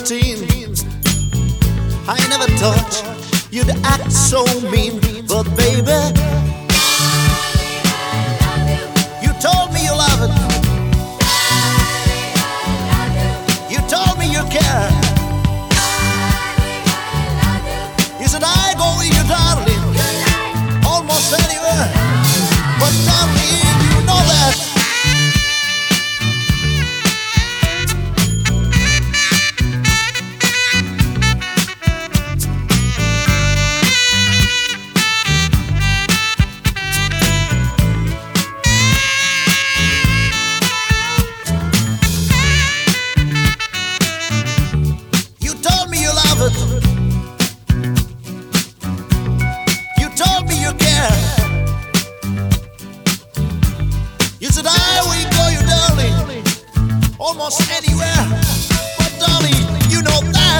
17. I never thought you'd act so mean, but baby, you told me you love it. You told me you care. You said I go with you, darling, almost anywhere. But darling, you know that you told me you love it. You told me you care. You said I will go, you darling, almost anywhere. But darling, you know that.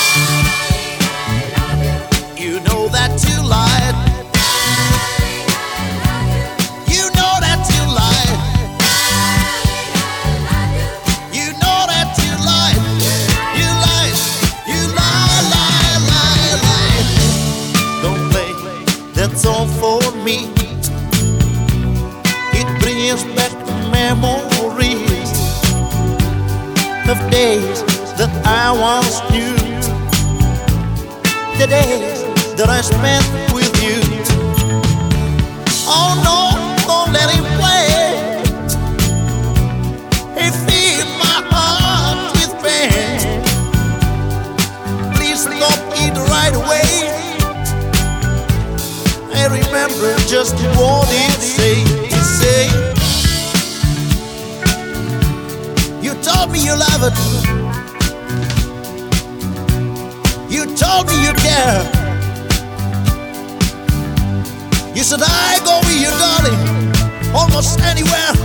You know that you lied. You know that you lied. You know that you lied. You lied. You lie, lie, lie, lie. Don't play that song for me. It brings back memories of days that I once knew, the days that I spent with you. Oh no, don't let him play. He filled my heart with pain. Please stop it right away. I remember just what it said. It said, you told me you love it. You told me you care. You said I go with you, darling, almost anywhere.